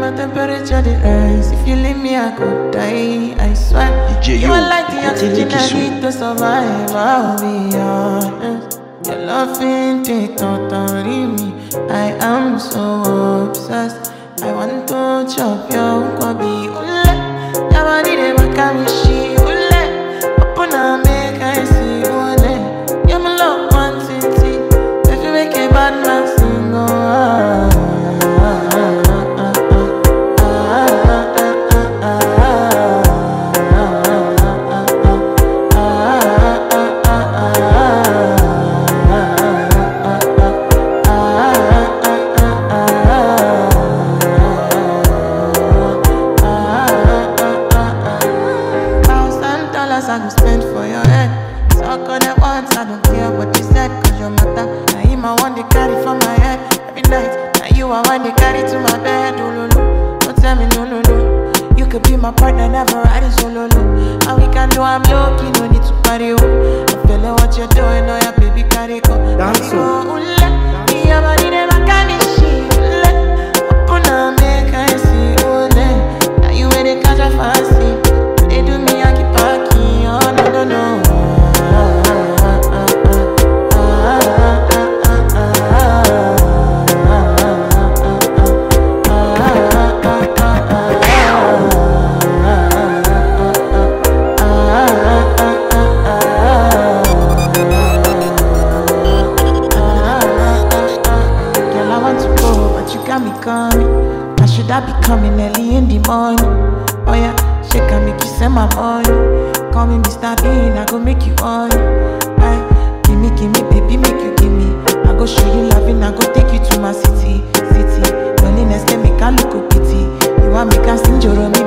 my temperature the rise. If you leave me, I could die. I swear. You are like the oxygen I need to survive. I'll be honest. Your love ain't it totally me. I am so obsessed. I want to chop your kwabi. Ule, your body de wakamishi. Ule, open up make I see. Ule, you're my love quantity. If you make a bad man sing, I go spend for your head. Talk on it once, I don't care what you said. Cause your matter, now him I want to carry for my head. Every night, now you I want to carry to my bed. Oh, no, no, don't tell me no, no, no. You could be my partner, never riding solo, no. And we can do, I'm lucky, no need to party, oh. I'm feeling what you're doing, oh yeah, baby, carry go. Carry go, ule. Your body never can be she, ule. Open up, make I see, ule. Now you ain't catch a fancy. They do me, I keep packing. Oh, no, no, no. Girl, I want to go, but you got me coming. Now should I be coming early in the morning? Oh yeah, shake and make you send my money. Call me Mr. Bean, I go make you on. Aye, gimme, baby, make you gimme. I go show you loving, I go take you to my city. Loneliness can make a look pity. You want me can sing Joromi.